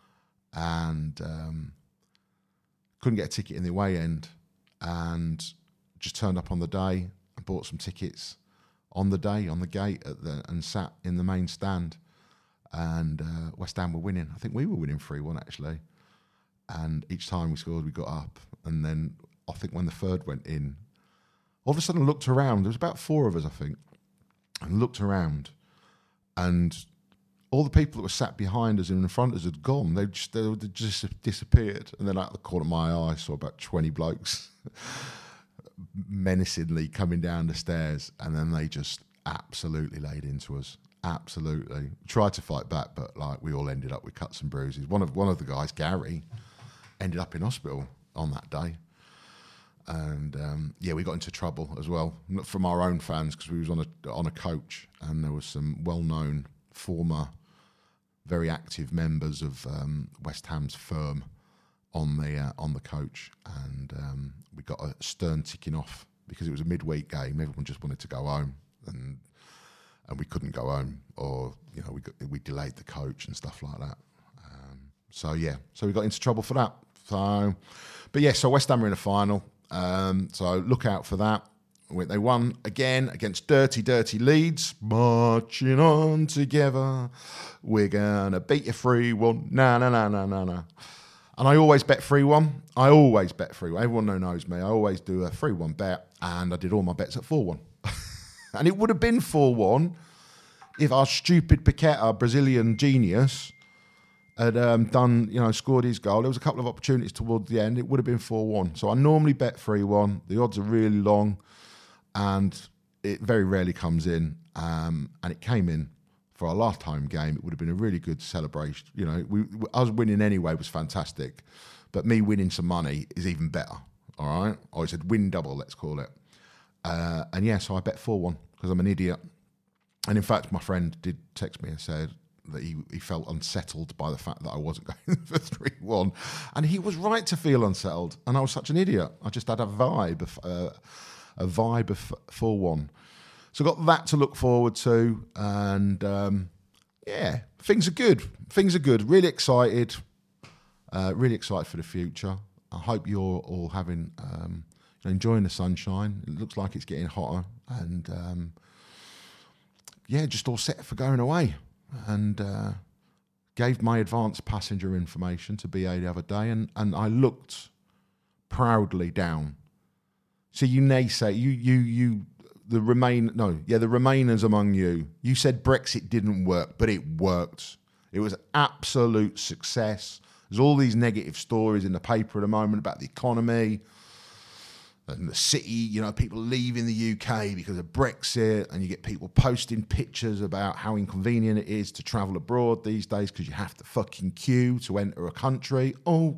and um, couldn't get a ticket in the away end, and just turned up on the day and bought some tickets on the day on the gate at the, and sat in the main stand. And uh, West Ham were winning. I think we were winning three one actually. And each time we scored, we got up. And then I think when the third went in, all of a sudden I looked around. There was about four of us, I think, and looked around. And all the people that were sat behind us and in front of us had gone. They just, they just disappeared. And then out the corner of my eye, I saw about twenty blokes menacingly coming down the stairs. And then they just absolutely laid into us. Absolutely. Tried to fight back, but like we all ended up with cuts and bruises. One of one of the guys, Gary, ended up in hospital on that day. And um, yeah, we got into trouble as well from our own fans because we was on a on a coach, and there was some well-known former, very active members of um, West Ham's firm on the uh, on the coach, and um, we got a stern ticking off because it was a midweek game. Everyone just wanted to go home, and and we couldn't go home, or you know we got, we delayed the coach and stuff like that. Um, so yeah, so we got into trouble for that. So, but yeah, so West Ham are in the final. Um, so look out for that. They won again against dirty, dirty Leeds. Marching on together, we're gonna beat you three one. Na na na na na na. And I always bet three one. I always bet three one. Everyone who knows me, I always do a three one bet, and I did all my bets at four one. And it would have been four one if our stupid Paqueta, Brazilian genius, had um, done, you know, scored his goal. There was a couple of opportunities towards the end. It would have been four one. So I normally bet three one. The odds are really long, and it very rarely comes in. Um, and it came in for our last home game. It would have been a really good celebration. You know, we, us winning anyway was fantastic, but me winning some money is even better. All right? Or I said win double, let's call it. Uh, and yeah, so I bet four one because I'm an idiot. And in fact, my friend did text me and said that he, he felt unsettled by the fact that I wasn't going for three one. And he was right to feel unsettled. And I was such an idiot. I just had a vibe of, uh, a vibe of four one. So got that to look forward to. And um, yeah, things are good. Things are good. Really excited. Uh, really excited for the future. I hope you're all having, um, enjoying the sunshine. It looks like it's getting hotter, and um, yeah, just all set for going away. And uh, gave my advanced passenger information to B A the other day, and, and I looked proudly down. So you naysay, you you you the remain no yeah the Remainers among you. You said Brexit didn't work, but it worked. It was absolute success. There's all these negative stories in the paper at the moment about the economy and the city, you know, people leaving the U K because of Brexit, and you get people posting pictures about how inconvenient it is to travel abroad these days because you have to fucking queue to enter a country. Oh,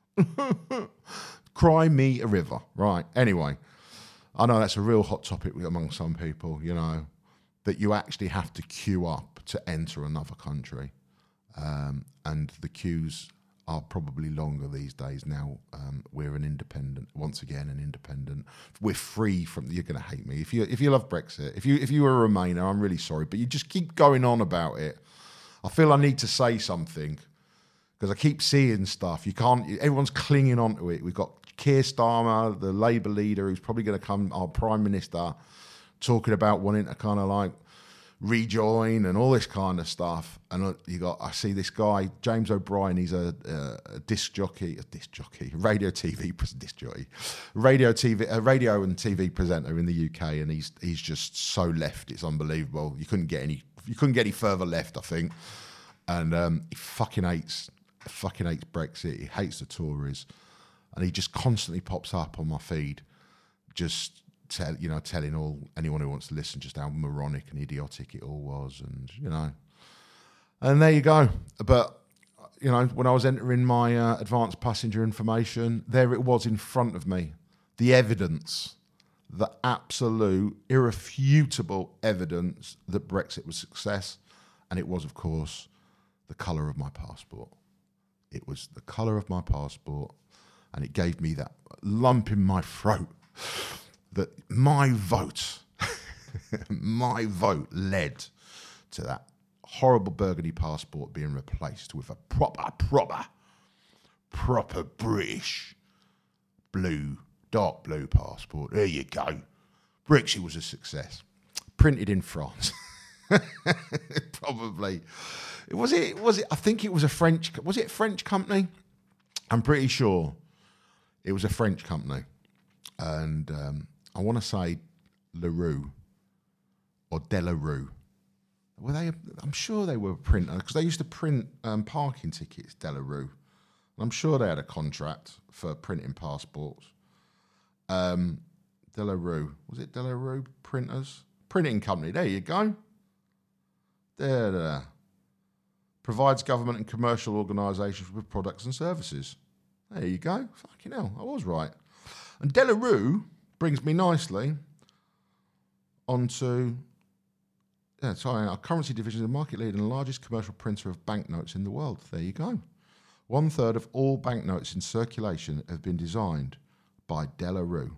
cry me a river. Right, anyway, I know that's a real hot topic among some people, you know, that you actually have to queue up to enter another country. Um, and the queues are probably longer these days now. Um, we're an independent, once again, an independent. We're free from. You're going to hate me if you if you love Brexit. If you if you were a Remainer, I'm really sorry, but you just keep going on about it. I feel I need to say something because I keep seeing stuff. You can't. Everyone's clinging onto it. We've got Keir Starmer, the Labour leader, who's probably going to come, our Prime Minister, talking about wanting to kind of like rejoin and all this kind of stuff. And you got, I see this guy, James O'Brien, he's a, a, a disc jockey, a disc jockey, radio T V, disc jockey, radio T V, a radio and T V presenter in the U K, and he's he's just so left, it's unbelievable. You couldn't get any, you couldn't get any further left, I think. And um, he fucking hates, fucking hates Brexit. He hates the Tories, and he just constantly pops up on my feed, just. Tell, you know, telling all anyone who wants to listen just how moronic and idiotic it all was, and you know, and there you go. But you know, when I was entering my uh, advanced passenger information, there it was in front of me, the evidence, the absolute, irrefutable evidence that Brexit was a success, and it was, of course, the colour of my passport. It was the colour of my passport, and it gave me that lump in my throat. That my vote, my vote led to that horrible burgundy passport being replaced with a proper, proper, proper British blue, dark blue passport. There you go. Brexit was a success. Printed in France. Probably. Was it, was it, I think it was a French, was it a French company? I'm pretty sure it was a French company. And, um, I want to say LaRue or Delarue. Were they? I'm sure they were a printer because they used to print um, parking tickets. Delarue. I'm sure they had a contract for printing passports. Um, Delarue. Was it Delarue Printers? Printing company. There you go. There, there. Provides government and commercial organisations with products and services. There you go. Fucking hell, I was right. And Delarue brings me nicely onto, yeah, sorry, our currency division is the market leader and the largest commercial printer of banknotes in the world. There you go. One third of all banknotes in circulation have been designed by Delarue.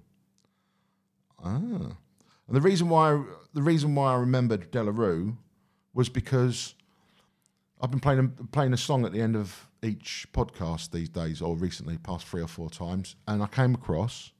Ah, and the reason why the reason why I remembered Delarue was because I've been playing playing a song at the end of each podcast these days, or recently, past three or four times, and I came across.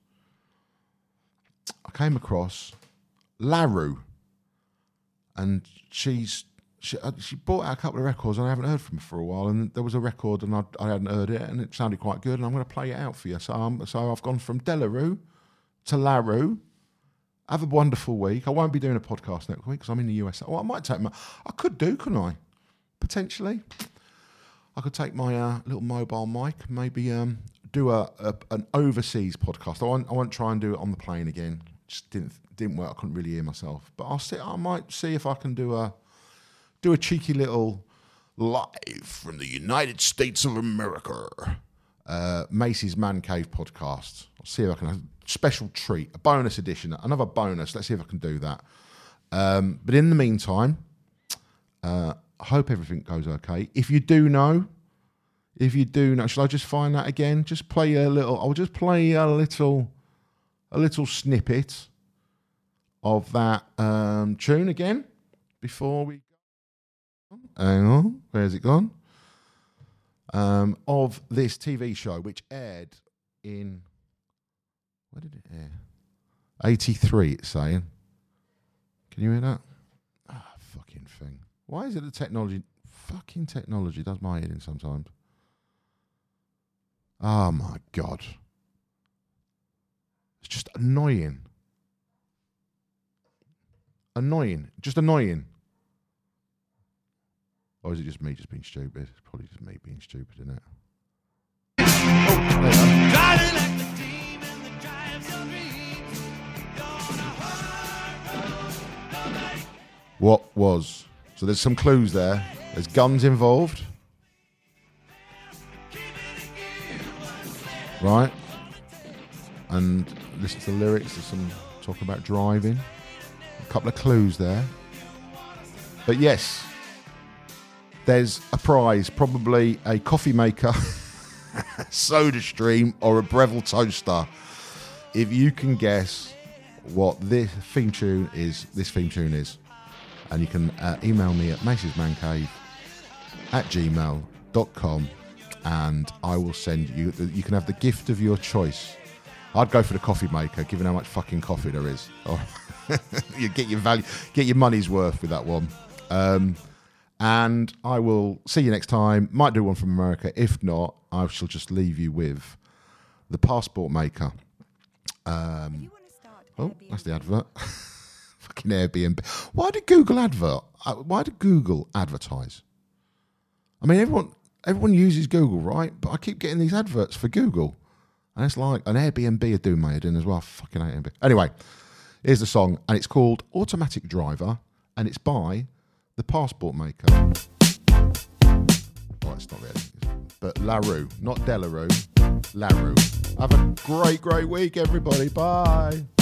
I came across LaRue, and she's she, she bought out a couple of records, and I haven't heard from her for a while. And there was a record, and I, I hadn't heard it, and it sounded quite good. And I'm going to play it out for you. So, um, so I've gone from Delarue to LaRue. Have a wonderful week. I won't be doing a podcast next week because I'm in the U S. Well, I might take my. I could do, couldn't I? Potentially, I could take my uh, little mobile mic, maybe um, do a, a an overseas podcast. I won't, I won't try and do it on the plane again. Just didn't didn't work. I couldn't really hear myself. But I'll see. I might see if I can do a do a cheeky little live from the United States of America, uh, Macy's Man Cave podcast. I'll see if I can have a special treat, a bonus edition, another bonus. Let's see if I can do that. Um, but in the meantime, uh, I hope everything goes okay. If you do know. If you do know, shall I just find that again? Just play a little. I'll just play a little, a little snippet of that um, tune again before we go. hang on, where's it gone? Um, of this T V show, which aired in, where did it air? eighty-three, it's saying. Can you hear that? Ah, fucking thing. Why is it the technology, fucking technology does my head in sometimes. Oh my God. It's just annoying. Annoying. Just annoying. Or is it just me just being stupid? It's probably just me being stupid, isn't it? Oh, there you go. What was? So there's some clues there. There's guns involved. Right? And listen to the lyrics. There's some talk about driving. A couple of clues there. But yes, there's a prize, probably a coffee maker, soda stream, or a Breville toaster. If you can guess what this theme tune is, this theme tune is. And you can uh, email me at maces man cave at gmail dot com and I will send you, you can have the gift of your choice. I'd go for the coffee maker, given how much fucking coffee there is. Oh, you get your value, get your money's worth with that one. Um, and I will see you next time. Might do one from America. If not, I shall just leave you with the passport maker. Um, oh, that's the advert. Fucking Airbnb. Why did Google advert? Why did Google advertise? I mean, everyone everyone uses Google, right? But I keep getting these adverts for Google. And it's like an Airbnb are doing my head in as well. Fucking Airbnb. Anyway, here's the song. And it's called Automatic Driver. And it's by the Passport Maker. Oh, it's not really. But LaRue. Not Delarue. LaRue. Have a great, great week, everybody. Bye.